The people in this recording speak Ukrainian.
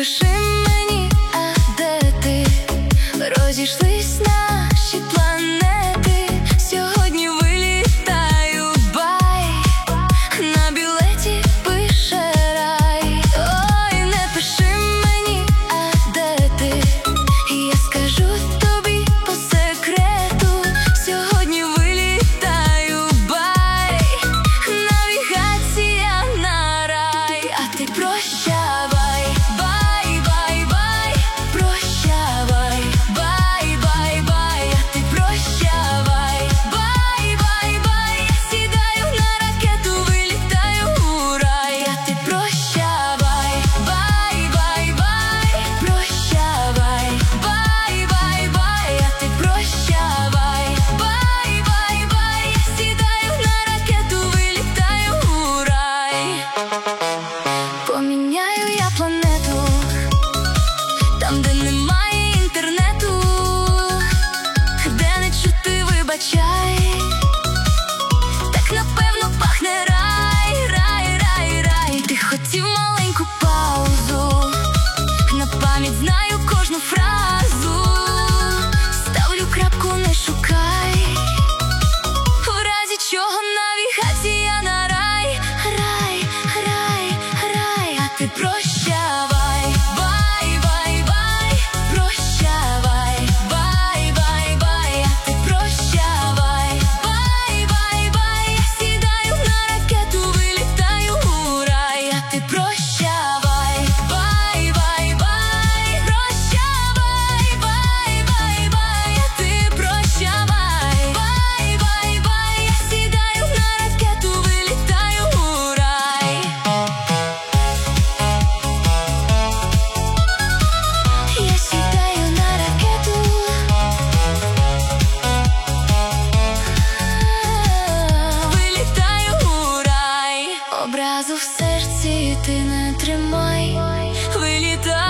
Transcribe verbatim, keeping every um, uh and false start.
Напиши мені, а де ти? Розійшлись наші планети. Сьогодні вилітаю, бай. На білеті пише рай. Ой, не пиши мені, а де ти? Я скажу тобі по секрету. Сьогодні вилітаю, бай. Навігація на рай. А ти прощавай, бай, бай, бай. Прощавай, бай, бай, бай. А ти прощавай, бай, бай, бай. Сідаю на ракету, вилітаю у рай. А ти прощавай, бай, бай, бай. Прощавай, бай, бай, бай. А ти прощавай, бай, бай, бай. Сідаю на ракету, вилітаю у рай. Поміняю я планету, там, де немає інтернету, де не чути, вибачай. Так, напевно, пахне рай, рай, рай, рай. Ти хотів маленьку паузу, на пам'ять знаю кожну фразу. Ставлю крапку, не шукай. В разі чого навігація на рай. Рай, рай, рай. А ти прощавай, бай, бай, бай. Прощавай, бай, бай, бай. А ти прощавай, бай, бай, бай. Сідаю на ракету, вилітаю у рай. А ти прощавай, бай, бай, бай. Прощавай, бай, бай, бай. А ти прощавай, бай, бай, бай. Сідаю на ракету, вилітаю у рай. Я сідаю на ракету, вилітаю у рай. Образу в серці ти не тримай. Вилітаю